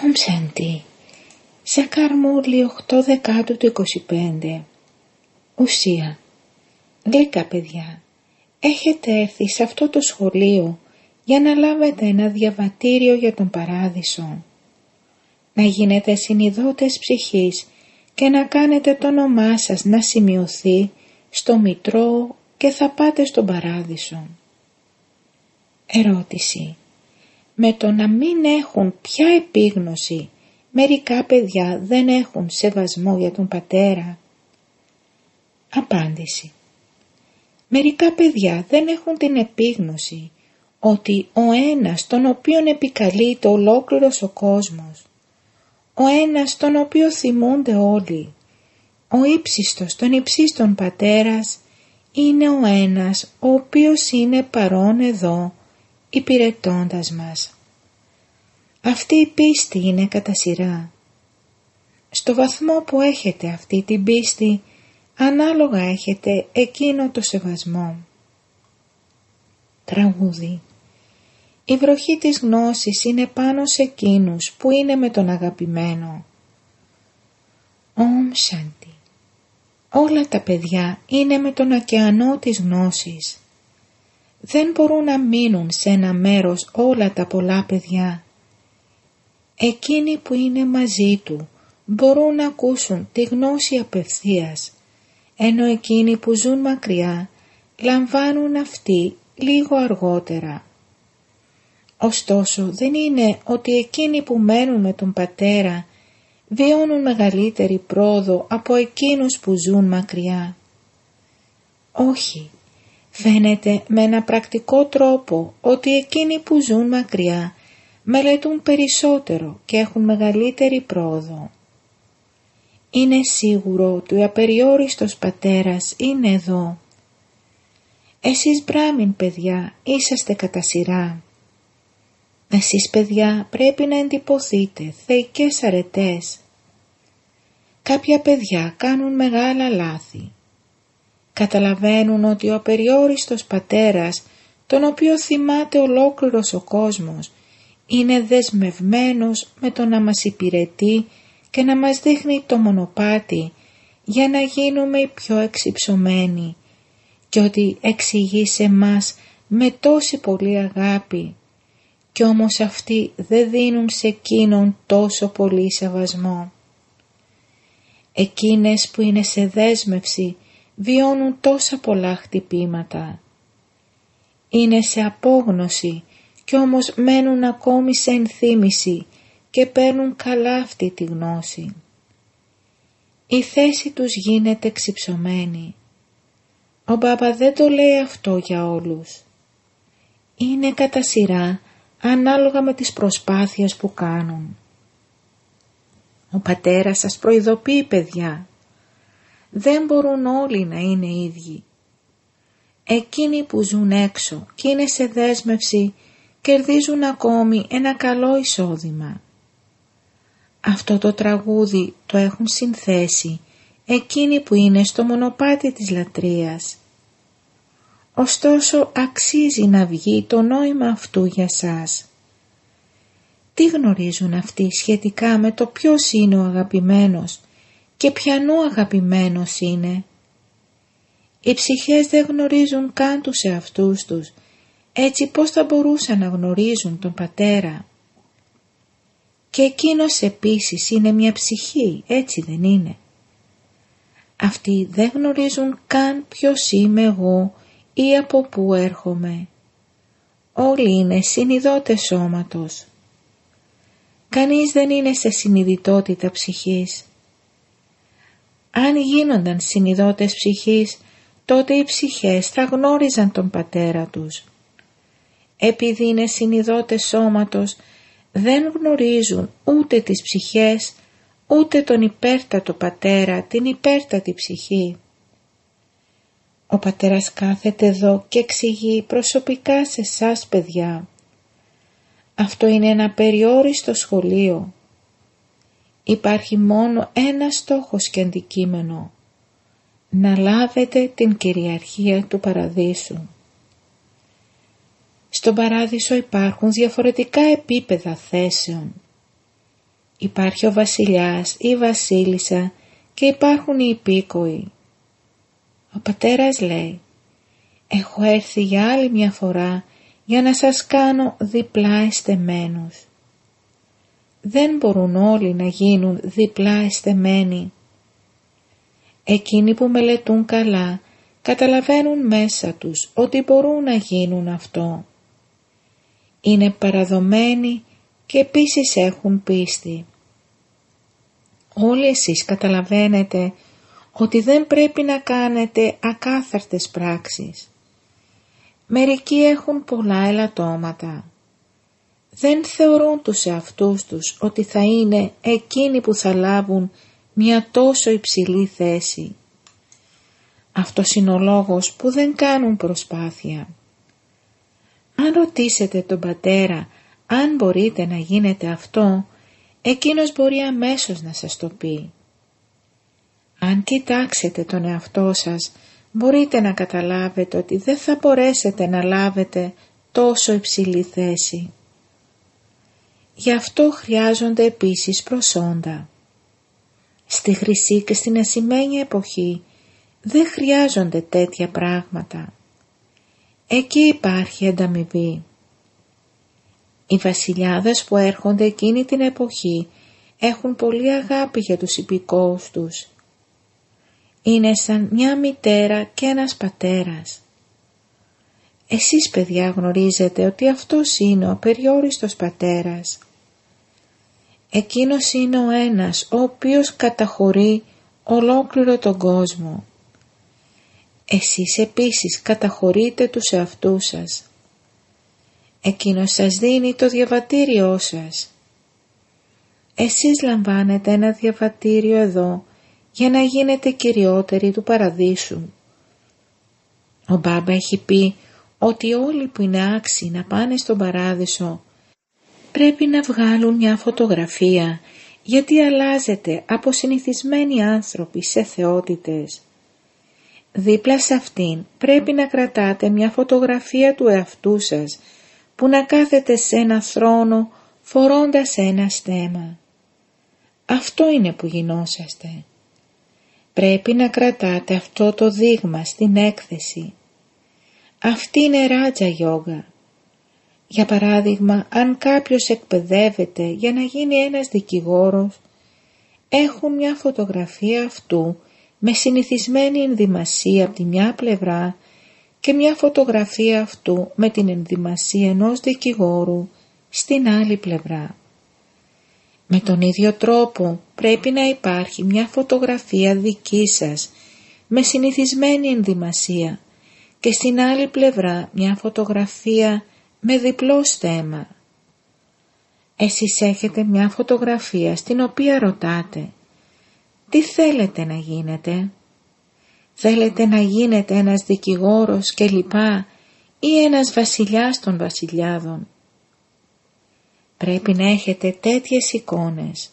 Ομ Σάντι. Σακάρ Μούρλι 8 Δεκάτου του 25. Ουσία. Γλυκά παιδιά, έχετε έρθει σε αυτό το σχολείο για να λάβετε ένα διαβατήριο για τον παράδεισο. Να γίνετε συνειδότες ψυχής και να κάνετε το όνομά σας να σημειωθεί στο μητρό και θα πάτε στον παράδεισο. Ερώτηση. Με το να μην έχουν πια επίγνωση, μερικά παιδιά δεν έχουν σεβασμό για τον πατέρα. Απάντηση. Μερικά παιδιά δεν έχουν την επίγνωση ότι ο ένας τον οποίον επικαλείται ολόκληρος ο κόσμος, ο ένας τον οποίο θυμούνται όλοι, ο ύψιστος των υψίστων πατέρας, είναι ο ένας ο οποίος είναι παρόν εδώ υπηρετώντας μας. Αυτή η πίστη είναι κατά σειρά. Στο βαθμό που έχετε αυτή την πίστη, ανάλογα έχετε εκείνο το σεβασμό. Τραγούδι. Η βροχή της γνώσης είναι πάνω σε εκείνους που είναι με τον αγαπημένο. Ομ Σάντι. Όλα τα παιδιά είναι με τον ωκεανό της γνώσης. Δεν μπορούν να μείνουν σε ένα μέρος όλα τα πολλά παιδιά. Εκείνοι που είναι μαζί του μπορούν να ακούσουν τη γνώση απευθείας, ενώ εκείνοι που ζουν μακριά λαμβάνουν αυτή λίγο αργότερα. Ωστόσο δεν είναι ότι εκείνοι που μένουν με τον πατέρα βιώνουν μεγαλύτερη πρόοδο από εκείνους που ζουν μακριά. Όχι, φαίνεται με ένα πρακτικό τρόπο ότι εκείνοι που ζουν μακριά μελετούν περισσότερο και έχουν μεγαλύτερη πρόοδο. Είναι σίγουρο ότι ο απεριόριστος πατέρας είναι εδώ. Εσείς Μπράμιν παιδιά είσαστε κατά σειρά. Εσείς παιδιά πρέπει να εντυπωθείτε θεϊκές αρετές. Κάποια παιδιά κάνουν μεγάλα λάθη. Καταλαβαίνουν ότι ο απεριόριστος πατέρας, τον οποίο θυμάται ολόκληρος ο κόσμος, είναι δεσμευμένος με το να μας υπηρετεί και να μας δείχνει το μονοπάτι για να γίνουμε οι πιο εξυψωμένοι, και ότι εξηγεί σε μας με τόση πολύ αγάπη, κι όμως αυτοί δεν δίνουν σε εκείνον τόσο πολύ σεβασμό. Εκείνες που είναι σε δέσμευση βιώνουν τόσα πολλά χτυπήματα. Είναι σε απόγνωση κι όμως μένουν ακόμη σε ενθύμηση και παίρνουν καλά αυτή τη γνώση. Η θέση τους γίνεται εξυψωμένη. Ο Μπάμπα δεν το λέει αυτό για όλους. Είναι κατά σειρά ανάλογα με τις προσπάθειες που κάνουν. Ο πατέρας σας προειδοποιεί παιδιά. Δεν μπορούν όλοι να είναι ίδιοι. Εκείνοι που ζουν έξω και είναι σε δέσμευση κερδίζουν ακόμη ένα καλό εισόδημα. Αυτό το τραγούδι το έχουν συνθέσει εκείνοι που είναι στο μονοπάτι της λατρείας. Ωστόσο αξίζει να βγει το νόημα αυτού για σας. Τι γνωρίζουν αυτοί σχετικά με το ποιος είναι ο αγαπημένος και ποιανού αγαπημένος είναι? Οι ψυχές δεν γνωρίζουν καν τους εαυτούς τους, έτσι πώς θα μπορούσαν να γνωρίζουν τον πατέρα? Και εκείνος επίσης είναι μια ψυχή, έτσι δεν είναι? Αυτοί δεν γνωρίζουν καν ποιος είμαι εγώ ή από πού έρχομαι. Όλοι είναι συνειδότες σώματος. Κανείς δεν είναι σε συνειδητότητα ψυχής. Αν γίνονταν συνειδότες ψυχής, τότε οι ψυχές θα γνώριζαν τον πατέρα τους. Επειδή είναι συνειδότες σώματος, δεν γνωρίζουν ούτε τις ψυχές, ούτε τον υπέρτατο πατέρα, την υπέρτατη ψυχή. Ο πατέρας κάθεται εδώ και εξηγεί προσωπικά σε εσάς παιδιά. Αυτό είναι ένα περιόριστο σχολείο. Υπάρχει μόνο ένα στόχος και αντικείμενο. Να λάβετε την κυριαρχία του παραδείσου. Στον παράδεισο υπάρχουν διαφορετικά επίπεδα θέσεων. Υπάρχει ο βασιλιάς ή η βασίλισσα και υπάρχουν οι υπήκοοι. Ο πατέρας λέει: έχω έρθει για άλλη μια φορά για να σας κάνω διπλά εστεμένους. Δεν μπορούν όλοι να γίνουν διπλά εστεμένοι. Εκείνοι που μελετούν καλά καταλαβαίνουν μέσα τους ότι μπορούν να γίνουν αυτό. Είναι παραδομένοι και επίσης έχουν πίστη. Όλοι εσείς καταλαβαίνετε ότι δεν πρέπει να κάνετε ακάθαρτες πράξεις. Μερικοί έχουν πολλά ελαττώματα. Δεν θεωρούν τους εαυτούς τους ότι θα είναι εκείνοι που θα λάβουν μια τόσο υψηλή θέση. Αυτός είναι ο λόγος που δεν κάνουν προσπάθεια. Αν ρωτήσετε τον πατέρα αν μπορείτε να γίνετε αυτό, εκείνος μπορεί αμέσως να σας το πει. Αν κοιτάξετε τον εαυτό σας, μπορείτε να καταλάβετε ότι δεν θα μπορέσετε να λάβετε τόσο υψηλή θέση. Γι' αυτό χρειάζονται επίσης προσόντα. Στη χρυσή και στην ασημένια εποχή δεν χρειάζονται τέτοια πράγματα. Εκεί υπάρχει ανταμοιβή. Οι βασιλιάδες που έρχονται εκείνη την εποχή έχουν πολύ αγάπη για τους υπηκόους τους. Είναι σαν μια μητέρα και ένας πατέρας. Εσείς παιδιά γνωρίζετε ότι αυτός είναι ο απεριόριστος πατέρας. Εκείνος είναι ο ένας ο οποίος καταχωρεί ολόκληρο τον κόσμο. Εσείς επίσης καταχωρείτε τους εαυτούς σας. Εκείνος σας δίνει το διαβατήριό σας. Εσείς λαμβάνετε ένα διαβατήριο εδώ για να γίνετε κυριότεροι του παραδείσου. Ο Μπάμπα έχει πει ότι όλοι που είναι άξιοι να πάνε στον παράδεισο πρέπει να βγάλουν μια φωτογραφία, γιατί αλλάζετε από συνηθισμένοι άνθρωποι σε θεότητες. Δίπλα σε αυτήν πρέπει να κρατάτε μια φωτογραφία του εαυτού σας που να κάθεται σε ένα θρόνο φορώντας ένα στέμμα. Αυτό είναι που γινόσαστε. Πρέπει να κρατάτε αυτό το δείγμα στην έκθεση. Αυτή είναι ράτζα γιόγκα. Για παράδειγμα, αν κάποιος εκπαιδεύεται για να γίνει ένας δικηγόρος, έχουν μια φωτογραφία αυτού με συνηθισμένη ενδυμασία από τη μια πλευρά και μια φωτογραφία αυτού με την ενδυμασία ενός δικηγόρου στην άλλη πλευρά. Με τον ίδιο τρόπο πρέπει να υπάρχει μια φωτογραφία δική σας με συνηθισμένη ενδυμασία και στην άλλη πλευρά μια φωτογραφία με διπλό στέμμα. Εσείς έχετε μια φωτογραφία στην οποία ρωτάτε: τι θέλετε να γίνετε? Θέλετε να γίνετε ένας δικηγόρος κλπ. Ή ένας βασιλιάς των βασιλιάδων? Πρέπει να έχετε τέτοιες εικόνες.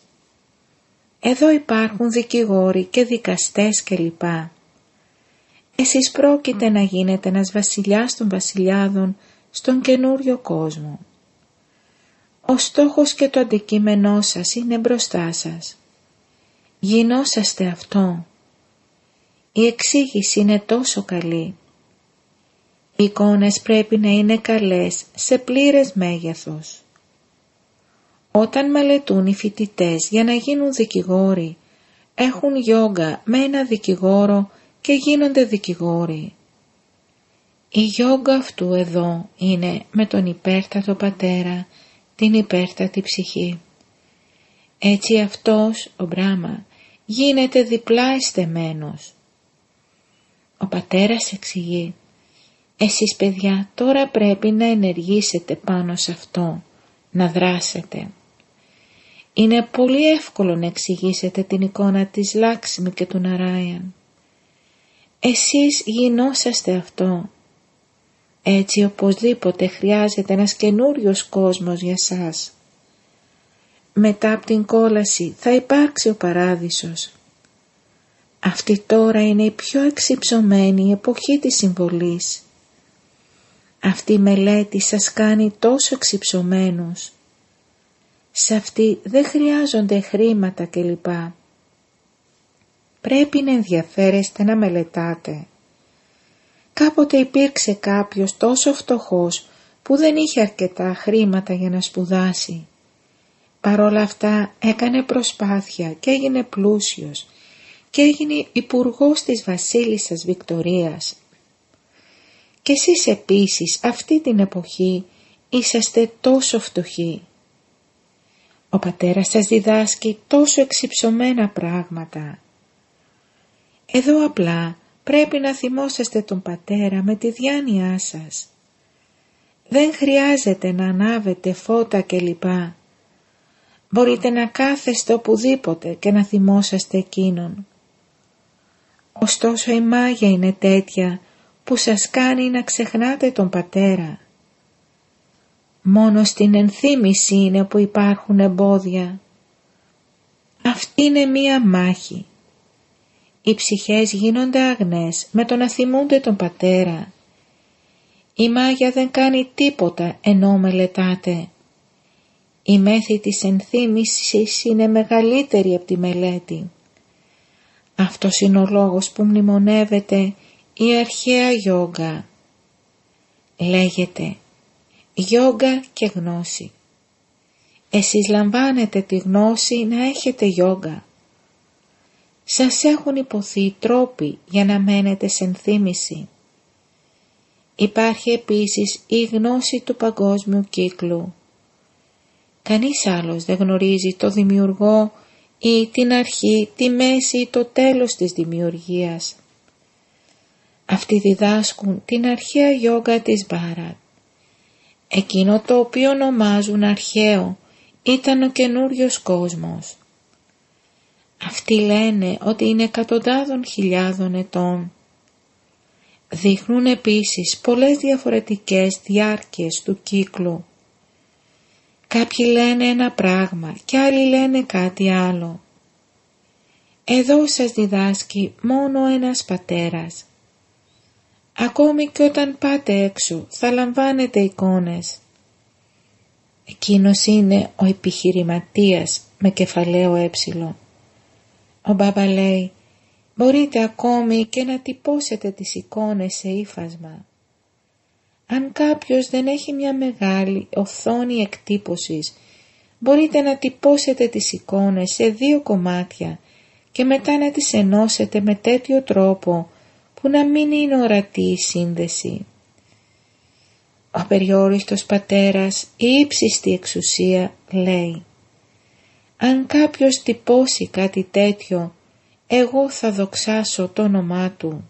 Εδώ υπάρχουν δικηγόροι και δικαστές κλπ. Εσείς πρόκειται να γίνετε ένας βασιλιάς των βασιλιάδων στον καινούριο κόσμο. Ο στόχος και το αντικείμενό σας είναι μπροστά σας. Γινόσαστε αυτό. Η εξήγηση είναι τόσο καλή. Οι εικόνες πρέπει να είναι καλές σε πλήρες μέγεθος. Όταν μελετούν οι φοιτητές για να γίνουν δικηγόροι, έχουν γιόγκα με ένα δικηγόρο και γίνονται δικηγόροι. Η γιόγκα αυτού εδώ είναι με τον υπέρτατο πατέρα, την υπέρτατη ψυχή. Έτσι αυτός, ο Μπράμα, γίνεται διπλά εστεμένος. Ο πατέρας εξηγεί: εσείς παιδιά τώρα πρέπει να ενεργήσετε πάνω σε αυτό, να δράσετε. Είναι πολύ εύκολο να εξηγήσετε την εικόνα της Λάξμη και του Ναράιαν. Εσείς γινόσαστε αυτό. Έτσι οπωσδήποτε χρειάζεται ένας καινούριος κόσμος για σας. Μετά από την κόλαση θα υπάρξει ο παράδεισος. Αυτή τώρα είναι η πιο εξυψωμένη εποχή της συμβολής. Αυτή η μελέτη σας κάνει τόσο εξυψωμένους. Σε αυτή δεν χρειάζονται χρήματα κλπ. Πρέπει να ενδιαφέρεστε να μελετάτε. Κάποτε υπήρξε κάποιος τόσο φτωχός που δεν είχε αρκετά χρήματα για να σπουδάσει. Παρόλα αυτά έκανε προσπάθεια και έγινε πλούσιος και έγινε υπουργός της βασίλισσας Βικτωρίας. Και εσείς επίσης αυτή την εποχή είσαστε τόσο φτωχοί. Ο πατέρας σας διδάσκει τόσο εξυψωμένα πράγματα. Εδώ απλά πρέπει να θυμόσαστε τον πατέρα με τη διάνοιά σας. Δεν χρειάζεται να ανάβετε φώτα κλπ. Μπορείτε να κάθεστε οπουδήποτε και να θυμόσαστε εκείνον. Ωστόσο η μάγια είναι τέτοια που σας κάνει να ξεχνάτε τον πατέρα. Μόνο στην ενθύμηση είναι που υπάρχουν εμπόδια. Αυτή είναι μία μάχη. Οι ψυχές γίνονται αγνές με το να θυμούνται τον πατέρα. Η μάγια δεν κάνει τίποτα ενώ μελετάτε. Η μέθη της ενθύμησης είναι μεγαλύτερη από τη μελέτη. Αυτός είναι ο λόγος που μνημονεύεται η αρχαία γιόγκα. Λέγεται γιόγκα και γνώση. Εσείς λαμβάνετε τη γνώση να έχετε γιόγκα. Σας έχουν υποθεί τρόποι για να μένετε σε ενθύμηση. Υπάρχει επίσης η γνώση του παγκόσμιου κύκλου. Κανείς άλλος δεν γνωρίζει το δημιουργό ή την αρχή, τη μέση ή το τέλος της δημιουργίας. Αυτοί διδάσκουν την αρχαία γιόγκα της Μπάρατ. Εκείνο το οποίο ονομάζουν αρχαίο ήταν ο καινούριος κόσμος. Αυτοί λένε ότι είναι εκατοντάδων χιλιάδων ετών. Δείχνουν επίσης πολλές διαφορετικές διάρκειες του κύκλου. Κάποιοι λένε ένα πράγμα και άλλοι λένε κάτι άλλο. Εδώ σας διδάσκει μόνο ένας πατέρας. Ακόμη και όταν πάτε έξω θα λαμβάνετε εικόνες. Εκείνος είναι ο επιχειρηματίας με κεφαλαίο έψιλο. Ο Μπάμπα λέει, μπορείτε ακόμη και να τυπώσετε τις εικόνες σε ύφασμα. Αν κάποιος δεν έχει μια μεγάλη οθόνη εκτύπωσης, μπορείτε να τυπώσετε τις εικόνες σε 2 κομμάτια και μετά να τις ενώσετε με τέτοιο τρόπο που να μην είναι ορατή η σύνδεση. Ο περιόριστος πατέρας, η ύψιστη εξουσία, λέει, αν κάποιος τυπώσει κάτι τέτοιο, εγώ θα δοξάσω το όνομά του.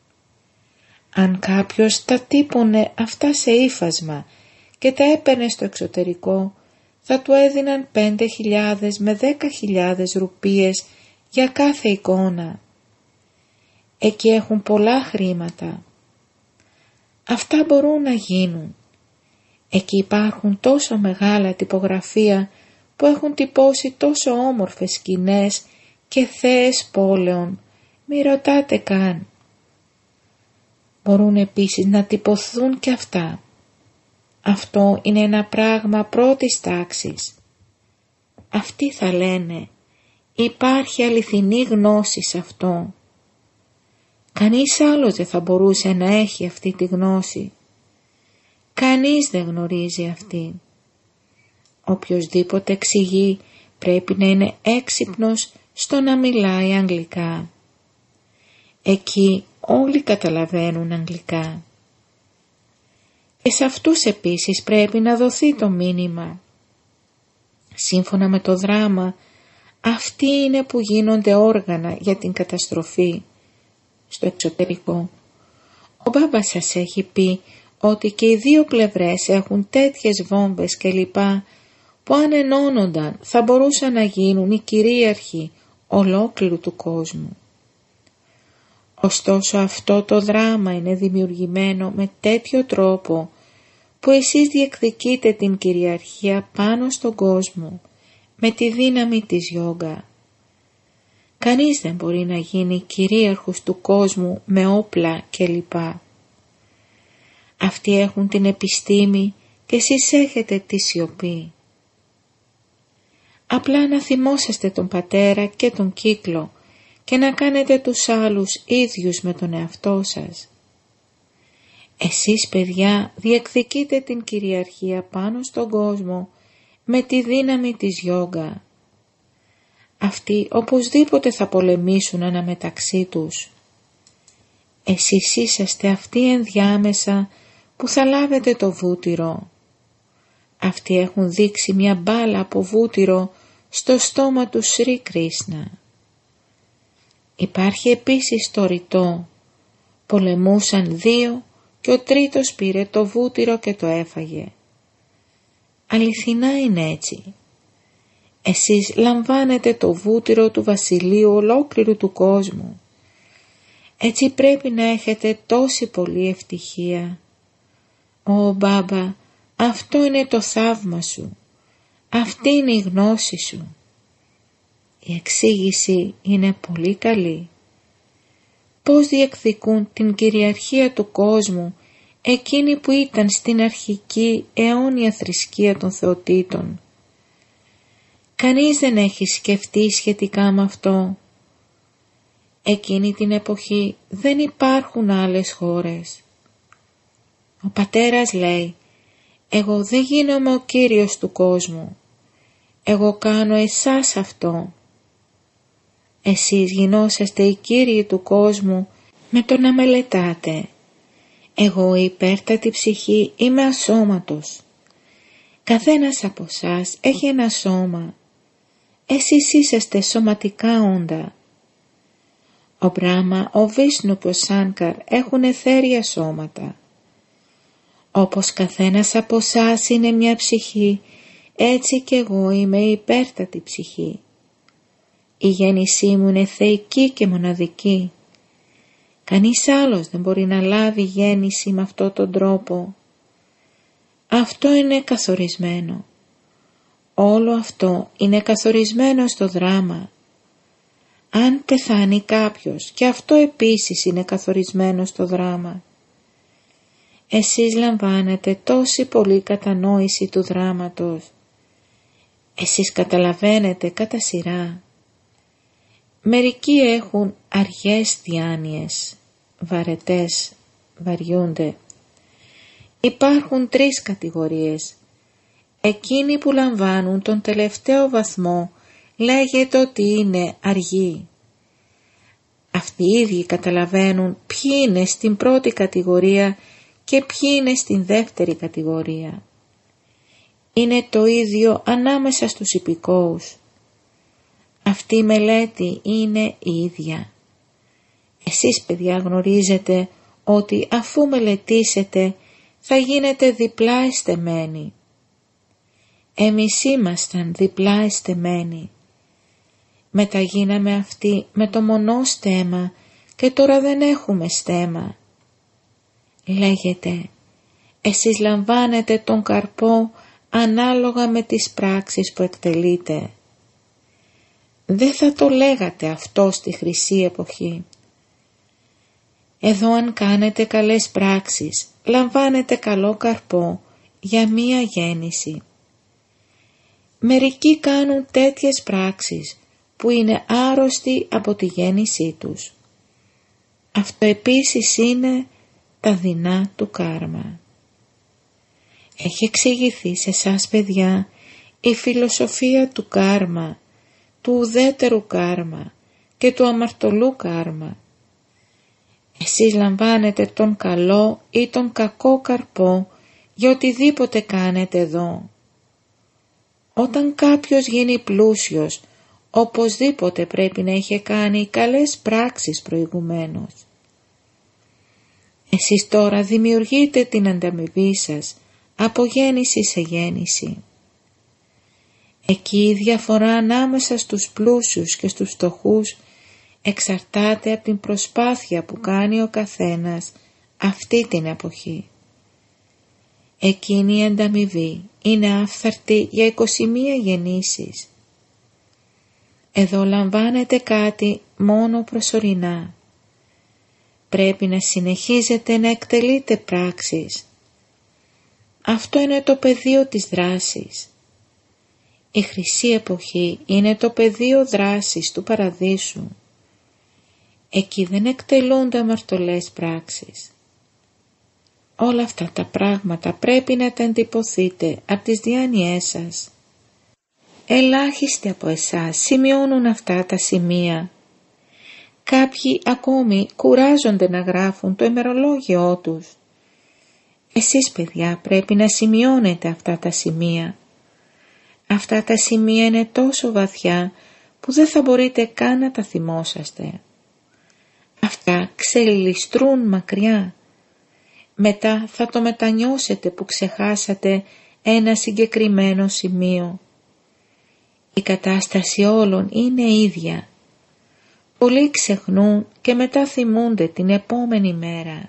Αν κάποιος τα τύπωνε αυτά σε ύφασμα και τα έπαιρνε στο εξωτερικό, θα του έδιναν 5.000 με 10.000 ρουπίες για κάθε εικόνα. Εκεί έχουν πολλά χρήματα. Αυτά μπορούν να γίνουν. Εκεί υπάρχουν τόσο μεγάλα τυπογραφεία που έχουν τυπώσει τόσο όμορφες σκηνές και θέες πόλεων, μη ρωτάτε καν. Μπορούν επίσης να τυπωθούν και αυτά. Αυτό είναι ένα πράγμα πρώτης τάξης. Αυτοί θα λένε, υπάρχει αληθινή γνώση σε αυτό. Κανείς άλλος δεν θα μπορούσε να έχει αυτή τη γνώση. Κανείς δεν γνωρίζει αυτή. Οποιοσδήποτε εξηγεί πρέπει να είναι έξυπνος στο να μιλάει αγγλικά. Εκεί όλοι καταλαβαίνουν αγγλικά. Και σε αυτούς επίσης πρέπει να δοθεί το μήνυμα. Σύμφωνα με το δράμα, αυτοί είναι που γίνονται όργανα για την καταστροφή στο εξωτερικό. Ο Μπάμπας σας έχει πει ότι και οι 2 πλευρές έχουν τέτοιες βόμβες κλπ. Που αν ενώνονταν θα μπορούσαν να γίνουν οι κυρίαρχοι ολόκληρου του κόσμου. Ωστόσο αυτό το δράμα είναι δημιουργημένο με τέτοιο τρόπο που εσείς διεκδικείτε την κυριαρχία πάνω στον κόσμο με τη δύναμη της γιόγκα. Κανείς δεν μπορεί να γίνει κυρίαρχος του κόσμου με όπλα κλπ. Αυτοί έχουν την επιστήμη και εσείς έχετε τη σιωπή. Απλά να θυμόσαστε τον πατέρα και τον κύκλο και να κάνετε τους άλλους ίδιους με τον εαυτό σας. Εσείς, παιδιά, διεκδικείτε την κυριαρχία πάνω στον κόσμο με τη δύναμη της γιόγκα. Αυτοί οπωσδήποτε θα πολεμήσουν αναμεταξύ τους. Εσείς είσαστε αυτοί ενδιάμεσα που θα λάβετε το βούτυρο. Αυτοί έχουν δείξει μια μπάλα από βούτυρο στο στόμα του Σρι Κρίσνα. Υπάρχει επίσης το ρητό. Πολεμούσαν δύο και ο τρίτος πήρε το βούτυρο και το έφαγε. Αληθινά είναι έτσι. Εσείς λαμβάνετε το βούτυρο του βασιλείου ολόκληρου του κόσμου. Έτσι πρέπει να έχετε τόση πολλή ευτυχία. Ω Μπάμπα, αυτό είναι το θαύμα σου. Αυτή είναι η γνώση σου. Η εξήγηση είναι πολύ καλή. Πώς διεκδικούν την κυριαρχία του κόσμου εκείνοι που ήταν στην αρχική αιώνια θρησκεία των θεοτήτων. Κανείς δεν έχει σκεφτεί σχετικά με αυτό. Εκείνη την εποχή δεν υπάρχουν άλλες χώρες. Ο πατέρας λέει, εγώ δεν γίνομαι ο κύριος του κόσμου. Εγώ κάνω εσάς αυτό. Εσείς γινόσαστε οι κύριοι του κόσμου με το να μελετάτε. Εγώ η υπέρτατη ψυχή είμαι ασώματος. Καθένας από σας έχει ένα σώμα. Εσείς είσαστε σωματικά όντα. Ο Μπράχμα, ο Βίσνου και ο Σάνκαρ έχουν αιθέρια σώματα. Όπως καθένας από σας είναι μια ψυχή, έτσι κι εγώ είμαι η υπέρτατη ψυχή. Η γέννησή μου είναι θεϊκή και μοναδική. Κανείς άλλος δεν μπορεί να λάβει γέννηση με αυτόν τον τρόπο. Αυτό είναι καθορισμένο. Όλο αυτό είναι καθορισμένο στο δράμα. Αν πεθάνει κάποιος, και αυτό επίσης είναι καθορισμένο στο δράμα. Εσείς λαμβάνετε τόση πολύ κατανόηση του δράματος. Εσείς καταλαβαίνετε κατά σειρά. Μερικοί έχουν αργές διάνοιες, βαρετές, βαριούνται. Υπάρχουν 3 κατηγορίες. Εκείνοι που λαμβάνουν τον τελευταίο βαθμό λέγεται ότι είναι αργοί. Αυτοί οι ίδιοι καταλαβαίνουν ποιοι είναι στην πρώτη κατηγορία και ποιοι είναι στην δεύτερη κατηγορία. Είναι το ίδιο ανάμεσα στους υπηκόους. Αυτή η μελέτη είναι η ίδια. Εσείς, παιδιά, γνωρίζετε ότι αφού μελετήσετε θα γίνετε διπλά εστεμένοι. Εμείς ήμασταν διπλά εστεμένοι. Μετά γίναμε αυτοί με το μονό στέμμα και τώρα δεν έχουμε στέμμα. Λέγεται, εσείς λαμβάνετε τον καρπό ανάλογα με τις πράξεις που εκτελείτε. Δεν θα το λέγατε αυτό στη χρυσή εποχή. Εδώ αν κάνετε καλές πράξεις, λαμβάνετε καλό καρπό για μία γέννηση. Μερικοί κάνουν τέτοιες πράξεις που είναι άρρωστοι από τη γέννησή τους. Αυτό επίσης είναι τα δεινά του κάρμα. Έχει εξηγηθεί σε εσάς, παιδιά, η φιλοσοφία του κάρμα, του ουδέτερου κάρμα και του αμαρτωλού κάρμα. Εσείς λαμβάνετε τον καλό ή τον κακό καρπό για οτιδήποτε κάνετε εδώ. Όταν κάποιος γίνει πλούσιος, οπωσδήποτε πρέπει να είχε κάνει καλές πράξεις προηγουμένως. Εσείς τώρα δημιουργείτε την ανταμοιβή σας από γέννηση σε γέννηση. Εκεί η διαφορά ανάμεσα στους πλούσιους και στους φτωχούς εξαρτάται από την προσπάθεια που κάνει ο καθένας αυτή την εποχή. Εκείνη η ανταμοιβή είναι άφθαρτη για 21 γεννήσεις. Εδώ λαμβάνετε κάτι μόνο προσωρινά. Πρέπει να συνεχίζετε να εκτελείτε πράξεις. Αυτό είναι το πεδίο της δράσης. Η χρυσή εποχή είναι το πεδίο δράσης του παραδείσου. Εκεί δεν εκτελούνται αμαρτωλές πράξεις. Όλα αυτά τα πράγματα πρέπει να τα εντυπωθείτε από τις διάνοιές σας. Ελάχιστοι από εσάς σημειώνουν αυτά τα σημεία. Κάποιοι ακόμη κουράζονται να γράφουν το ημερολόγιό τους. Εσείς, παιδιά, πρέπει να σημειώνετε αυτά τα σημεία. Αυτά τα σημεία είναι τόσο βαθιά που δεν θα μπορείτε καν να τα θυμόσαστε. Αυτά ξελιστρούν μακριά. Μετά θα το μετανιώσετε που ξεχάσατε ένα συγκεκριμένο σημείο. Η κατάσταση όλων είναι ίδια. Πολλοί ξεχνούν και μετά θυμούνται την επόμενη μέρα.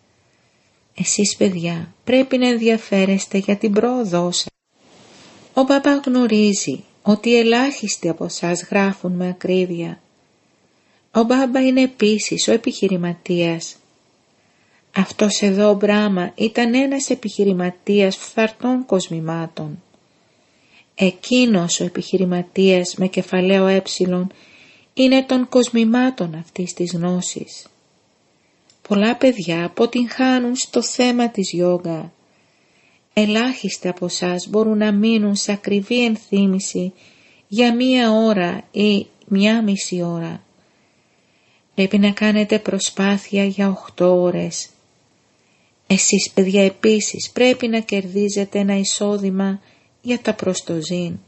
Εσείς, παιδιά, πρέπει να ενδιαφέρεστε για την πρόοδό σας. Ο Μπαμπά γνωρίζει ότι ελάχιστοι από εσάς γράφουν με ακρίβεια. Ο Μπάμπα είναι επίσης ο επιχειρηματίας. Αυτός εδώ ο Μπράμα ήταν ένας επιχειρηματίας φθαρτών κοσμημάτων. Εκείνος ο επιχειρηματίας με κεφαλαίο είναι των κοσμημάτων αυτής της γνώσης. Πολλά παιδιά αποτυγχάνουν στο θέμα της γιόγκα. Ελάχιστοι από εσάς μπορούν να μείνουν σε ακριβή ενθύμηση για 1 ώρα ή 1,5 ώρα. Πρέπει να κάνετε προσπάθεια για 8 ώρες. Εσείς, παιδιά, επίσης πρέπει να κερδίζετε ένα εισόδημα για τα προστοζήν.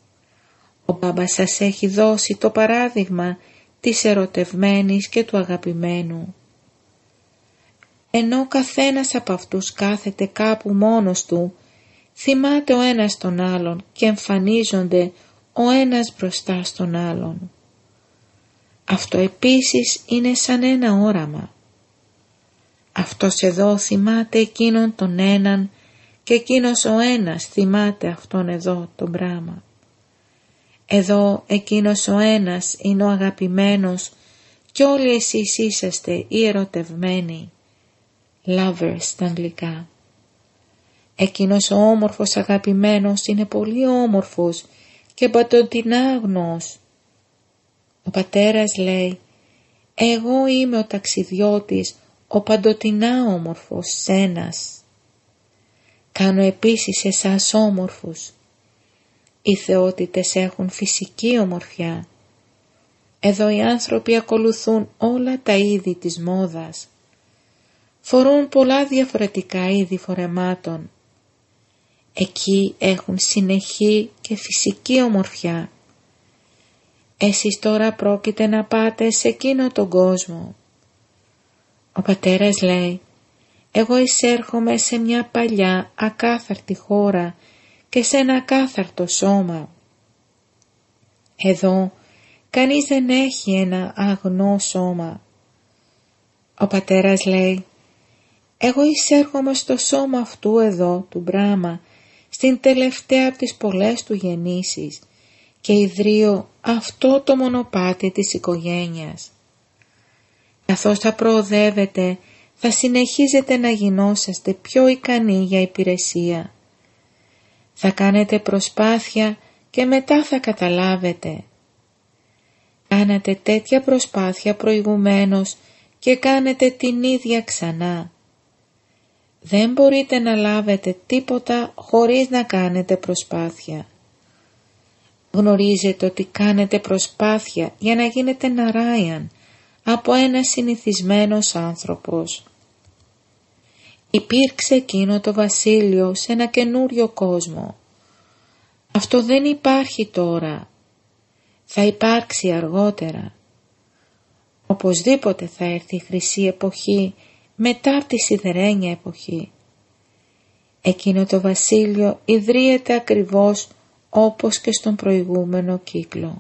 Ο Μπάμπας σας έχει δώσει το παράδειγμα της ερωτευμένης και του αγαπημένου. Ενώ ο καθένας από αυτούς κάθεται κάπου μόνος του, θυμάται ο ένας τον άλλον και εμφανίζονται ο ένας μπροστά στον άλλον. Αυτό επίσης είναι σαν ένα όραμα. Αυτός εδώ θυμάται εκείνον τον έναν και εκείνος ο ένας θυμάται αυτόν εδώ τον Μπράμα. Εδώ εκείνος ο ένας είναι ο αγαπημένος και όλοι εσείς είσαστε οι ερωτευμένοι. Lovers στα αγγλικά. Εκείνος ο όμορφος αγαπημένος είναι πολύ όμορφος και παντοτινά αγνός. Ο πατέρας λέει, εγώ είμαι ο ταξιδιώτης, ο παντοτινά όμορφος σένας. Κάνω επίσης εσάς όμορφους. Οι θεότητες έχουν φυσική ομορφιά. Εδώ οι άνθρωποι ακολουθούν όλα τα είδη της μόδας. Φορούν πολλά διαφορετικά είδη φορεμάτων. Εκεί έχουν συνεχή και φυσική ομορφιά. Εσείς τώρα πρόκειται να πάτε σε εκείνο τον κόσμο. Ο πατέρας λέει, εγώ εισέρχομαι σε μια παλιά ακάθαρτη χώρα και σε ένα ακάθαρτο σώμα. Εδώ κανείς δεν έχει ένα αγνό σώμα. Ο πατέρας λέει, εγώ εισέρχομαι στο σώμα αυτού εδώ του Μπράμα, στην τελευταία από τις πολλές του γεννήσεις και ιδρύω αυτό το μονοπάτι της οικογένειας. Καθώς θα προοδεύετε, θα συνεχίζετε να γινόσαστε πιο ικανοί για υπηρεσία. Θα κάνετε προσπάθεια και μετά θα καταλάβετε. Κάνατε τέτοια προσπάθεια προηγουμένως και κάνετε την ίδια ξανά. Δεν μπορείτε να λάβετε τίποτα χωρίς να κάνετε προσπάθεια. Γνωρίζετε ότι κάνετε προσπάθεια για να γίνετε Ναράιαν από ένας συνηθισμένος άνθρωπος. Υπήρξε εκείνο το βασίλειο σε ένα καινούριο κόσμο. Αυτό δεν υπάρχει τώρα. Θα υπάρξει αργότερα. Οπωσδήποτε θα έρθει η χρυσή εποχή μετά από τη σιδερένια εποχή. Εκείνο το βασίλειο ιδρύεται ακριβώς όπως και στον προηγούμενο κύκλο.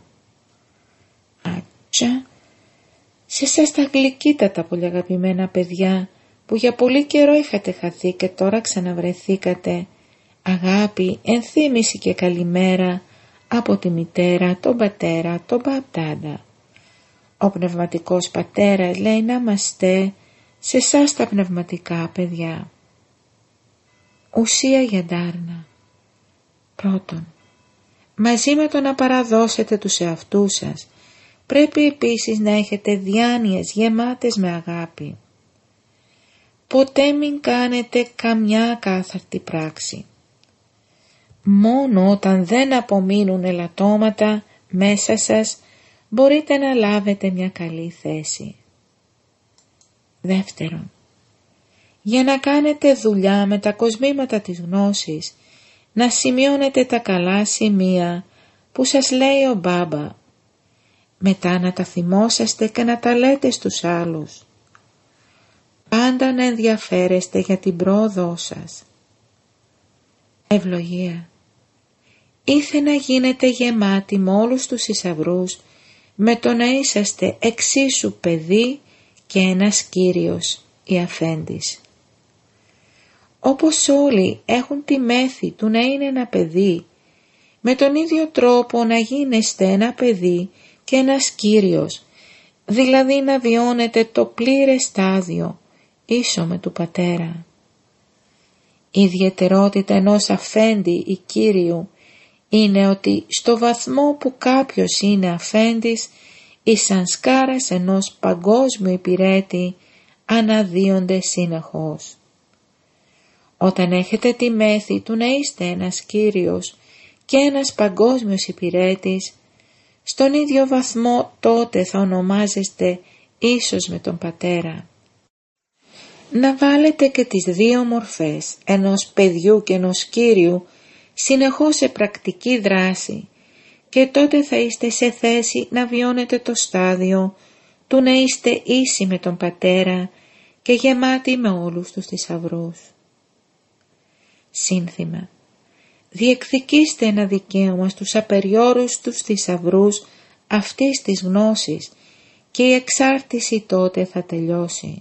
Άτσα, σε εσάς τα γλυκύτατα πολύ αγαπημένα παιδιά που για πολύ καιρό είχατε χαθεί και τώρα ξαναβρεθήκατε, αγάπη, ενθύμηση και καλημέρα από τη μητέρα, τον πατέρα, τον παπτάντα. Ο πνευματικός πατέρας λέει να είμαστε σε εσάς τα πνευματικά παιδιά. Ουσία για ντάρνα. Πρώτον, Μαζί με το να παραδώσετε τους εαυτούς σας, πρέπει επίσης να έχετε διάνοιες γεμάτες με αγάπη. Ποτέ μην κάνετε καμιά ακάθαρτη πράξη. Μόνο όταν δεν απομείνουν ελαττώματα μέσα σας μπορείτε να λάβετε μια καλή θέση. Δεύτερον, για να κάνετε δουλειά με τα κοσμήματα της γνώσης, να σημειώνετε τα καλά σημεία που σας λέει ο Μπάμπα, μετά να τα θυμόσαστε και να τα λέτε στους άλλους. Πάντα να ενδιαφέρεστε για την πρόοδό σας. Ευλογία. Ήθε να γίνετε γεμάτοι με όλους τους θησαυρούς, με το να είσαστε εξίσου παιδί και ένας Κύριος ή Αφέντης. Όπως όλοι έχουν τη μέθη του να είναι ένα παιδί, με τον ίδιο τρόπο να γίνεστε ένα παιδί και ένας Κύριος, δηλαδή να βιώνετε το πλήρες στάδιο ίσο με του Πατέρα. Η ιδιαιτερότητα ενός Αφέντη ή Κύριου είναι ότι στο βαθμό που κάποιος είναι Αφέντης, οι σανσκάρες ενός παγκόσμιου υπηρέτη αναδύονται συνεχώς. Όταν έχετε τη μέθη του να είστε ένας Κύριος και ένας παγκόσμιος υπηρέτης, στον ίδιο βαθμό τότε θα ονομάζεστε ίσως με τον Πατέρα. Να βάλετε και τις δύο μορφές ενός παιδιού και ενός Κύριου συνεχώς σε πρακτική δράση και τότε θα είστε σε θέση να βιώνετε το στάδιο του να είστε ίσοι με τον Πατέρα και γεμάτοι με όλους τους θησαυρούς. Σύνθημα. Διεκδικήστε ένα δικαίωμα στους απεριόριστους θησαυρούς αυτής της γνώσης και η εξάρτηση τότε θα τελειώσει.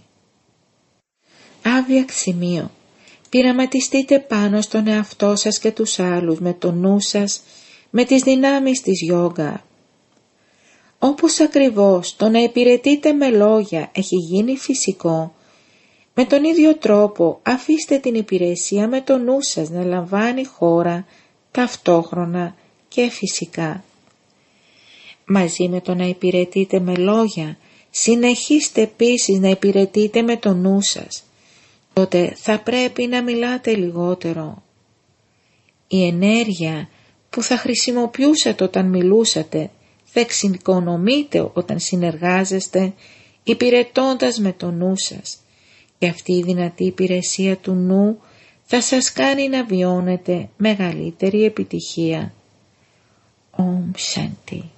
Άβιακ σημείο. Πειραματιστείτε πάνω στον εαυτό σας και τους άλλους με το νου σας, με τις δυνάμεις της γιόγκα. Όπως ακριβώς το να υπηρετείτε με λόγια έχει γίνει φυσικό, με τον ίδιο τρόπο αφήστε την υπηρεσία με το νου σας να λαμβάνει χώρα ταυτόχρονα και φυσικά. Μαζί με το να υπηρετείτε με λόγια, συνεχίστε επίσης να υπηρετείτε με το νου σας. Τότε θα πρέπει να μιλάτε λιγότερο. Η ενέργεια που θα χρησιμοποιούσατε όταν μιλούσατε θα εξοικονομείτε όταν συνεργάζεστε υπηρετώντας με το νου σας, και αυτή η δυνατή υπηρεσία του νου θα σας κάνει να βιώνετε μεγαλύτερη επιτυχία. Om Shanti.